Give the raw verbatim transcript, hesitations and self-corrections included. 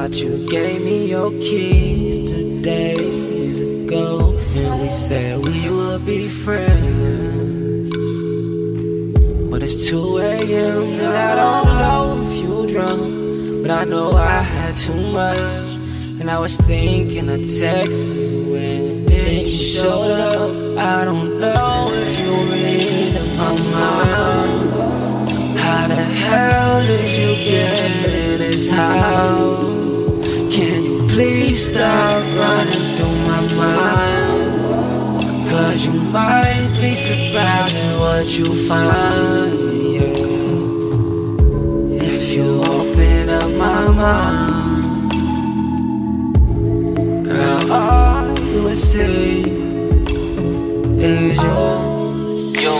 thought you gave me your keys two days ago, and we said we would be friends. But it's two a m and I don't know if you drunk, but I know I had too much. And I was thinking of texting you and then you showed up. I don't know if you read in my mind. How the hell did you get in this house? Can you please stop running through my mind? Cause you might be surprised at what you find, yeah. If you open up my mind, girl, all you would see is you.